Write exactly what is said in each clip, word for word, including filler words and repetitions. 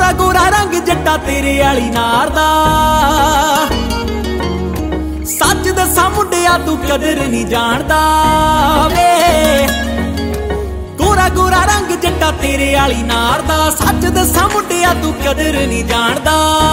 गोरा गोरा रंग जट्टा तेरे आली नार दा सच दसा मुंडिया तू कदर नहीं जानदा वे गोरा गोरा रंग जट्टा तेरे आली नार दा सच दसा मुंडिया तू कदर नहीं जानदा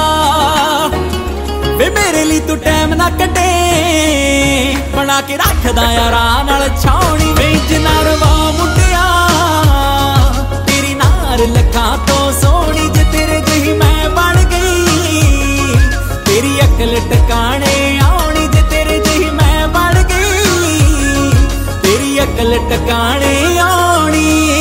वे मेरे लिए तू टाइम ना कटे बना के रखदा यारां नाल छावनी वे जनारवा मुंडिया तेरी नार लखां तो सोहनी जे तेरे जही मैं बन गई तेरी अकल टकाने आउणी जे तेरे जही मैं बन गई तेरी अकल टकाने आउणी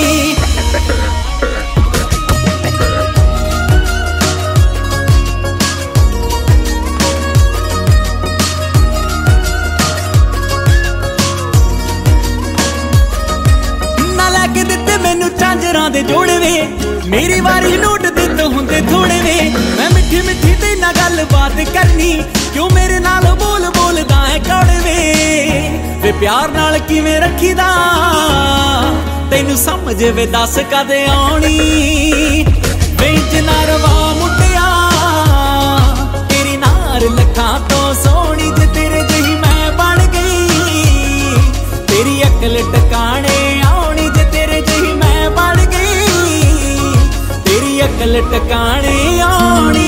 झांजरां दे जोड़े वे मेरी वारी नोट दे तो हुंदे थोड़े वे मैं मिठी मिठी ते ना गल बात करनी क्यों मेरे नाल बोल बोलदा है कौड़े वे वे प्यार नाल किवें रखीदा तैनू समझ वे दस कदे आउणी वे जनारवा मुंडिया तेरी नार लखां तो सोहनी जे तेरे जही मैं बन गई तेरी अकल टकाने आउणी जे तेरे जही मैं बन गई तेरी अकल टकाने आउणी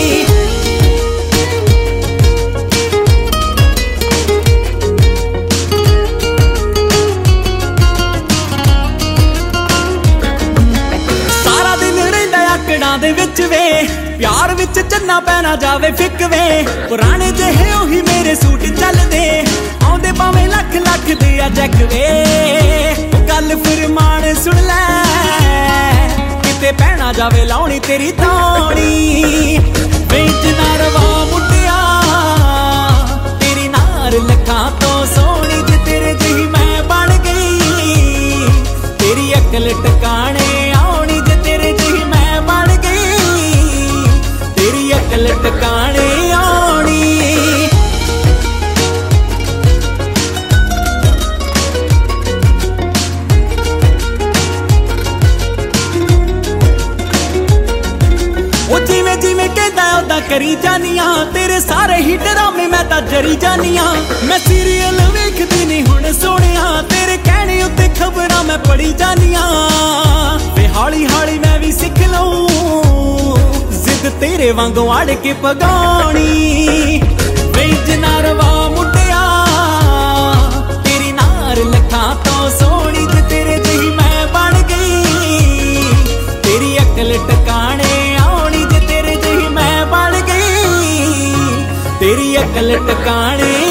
सारा दिन रहिंदा आकड़ां दे विच वे प्यार विच चन्ना पैना जावे फिक वे पुराने जेहे ओही मेरे सूट चलदे आउंदे भावें लख लख दे आ जग वे गल फिर मान सुन लै किते पैना जावे लाउणी तेरी ताणी वे जनारवा मुंडिया तेरी नार लखां तो सोहनी जे तेरे जही मैं बन गई तेरी अकल टकाने आउणी जे तेरे जही मैं बन गई तेरी अकल टकाने आउणी जिमें जिमें कहदा उदा करी जानिया तेरे सारे ही ड्रामे मैं तां जरी जानिया मैं सीरियल वेखदी नहीं हुण सोहणिया तेरे कहने उत्ते खबरां मैं पढ़ी जानिया वे हौली हौली मैं भी सिख लऊं जिद तेरे वांगू अड़ के पगाउणी वे जनारवा मुंडिया तेरी नार लखां तो सोहनी जे तेरे जही मैं बन गई तेरी अकल टकाने तेरी अकल टकाने